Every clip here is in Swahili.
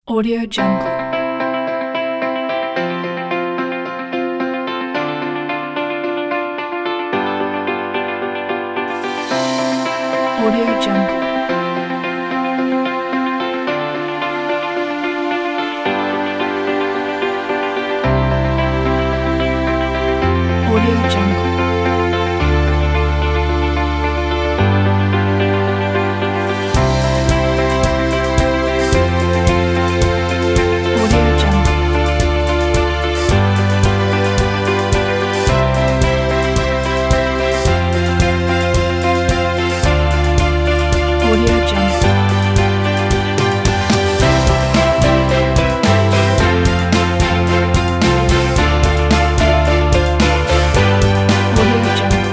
Audio Jungle. Audio Jungle. Audio Jungle. Audio Jungle. Audio Jungle. Audio Jungle.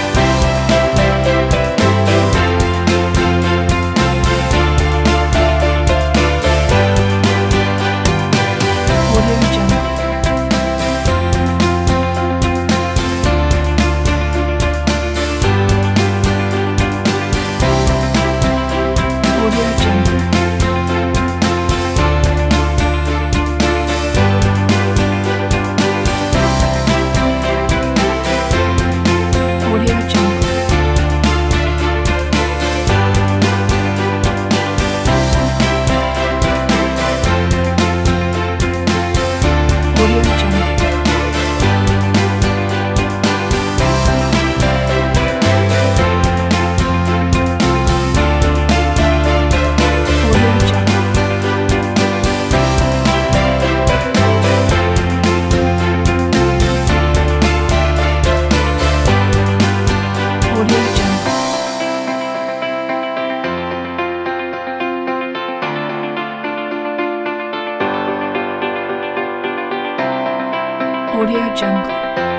Audio Jungle. Audio Jungle. Audio Jungle. Audio Jungle. Audio Jungle. Audio Jungle. Audio Jungle.